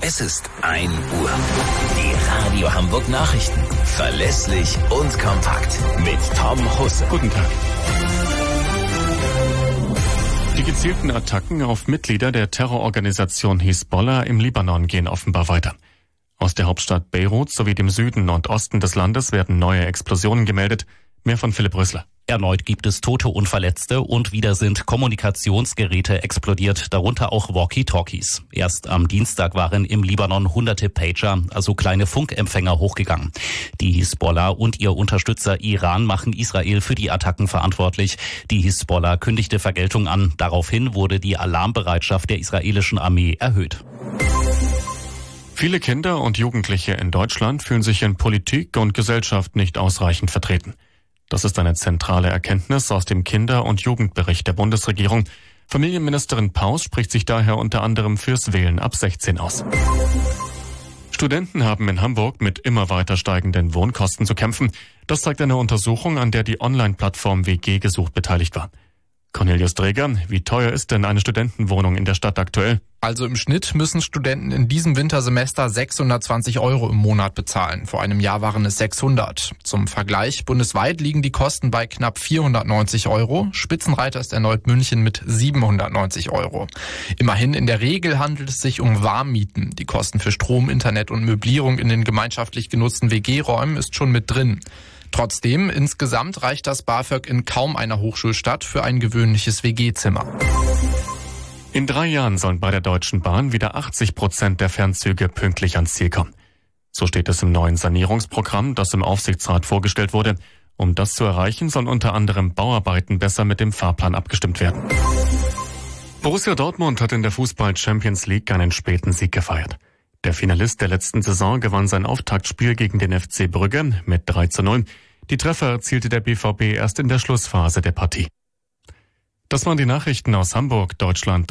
Es ist 1 Uhr. Die Radio Hamburg Nachrichten. Verlässlich und kompakt. Mit Tom Husse. Guten Tag. Die gezielten Attacken auf Mitglieder der Terrororganisation Hisbollah im Libanon gehen offenbar weiter. Aus der Hauptstadt Beirut sowie dem Süden und Osten des Landes werden neue Explosionen gemeldet. Mehr von Philipp Rössler. Erneut gibt es Tote und Verletzte und wieder sind Kommunikationsgeräte explodiert, darunter auch Walkie-Talkies. Erst am Dienstag waren im Libanon hunderte Pager, also kleine Funkempfänger, hochgegangen. Die Hisbollah und ihr Unterstützer Iran machen Israel für die Attacken verantwortlich. Die Hisbollah kündigte Vergeltung an. Daraufhin wurde die Alarmbereitschaft der israelischen Armee erhöht. Viele Kinder und Jugendliche in Deutschland fühlen sich in Politik und Gesellschaft nicht ausreichend vertreten. Das ist eine zentrale Erkenntnis aus dem Kinder- und Jugendbericht der Bundesregierung. Familienministerin Paus spricht sich daher unter anderem fürs Wählen ab 16 aus. Studenten haben in Hamburg mit immer weiter steigenden Wohnkosten zu kämpfen. Das zeigt eine Untersuchung, an der die Online-Plattform WG gesucht beteiligt war. Cornelius Dreger, wie teuer ist denn eine Studentenwohnung in der Stadt aktuell? Also im Schnitt müssen Studenten in diesem Wintersemester 620 € im Monat bezahlen. Vor einem Jahr waren es 600. Zum Vergleich, bundesweit liegen die Kosten bei knapp 490 €. Spitzenreiter ist erneut München mit 790 €. Immerhin, in der Regel handelt es sich um Warmmieten. Die Kosten für Strom, Internet und Möblierung in den gemeinschaftlich genutzten WG-Räumen ist schon mit drin. Trotzdem, insgesamt reicht das BAföG in kaum einer Hochschulstadt für ein gewöhnliches WG-Zimmer. In 3 Jahren sollen bei der Deutschen Bahn wieder 80% der Fernzüge pünktlich ans Ziel kommen. So steht es im neuen Sanierungsprogramm, das im Aufsichtsrat vorgestellt wurde. Um das zu erreichen, sollen unter anderem Bauarbeiten besser mit dem Fahrplan abgestimmt werden. Borussia Dortmund hat in der Fußball-Champions League einen späten Sieg gefeiert. Der Finalist der letzten Saison gewann sein Auftaktspiel gegen den FC Brügge mit 3:0. Die Treffer erzielte der BVB erst in der Schlussphase der Partie. Das waren die Nachrichten aus Hamburg, Deutschland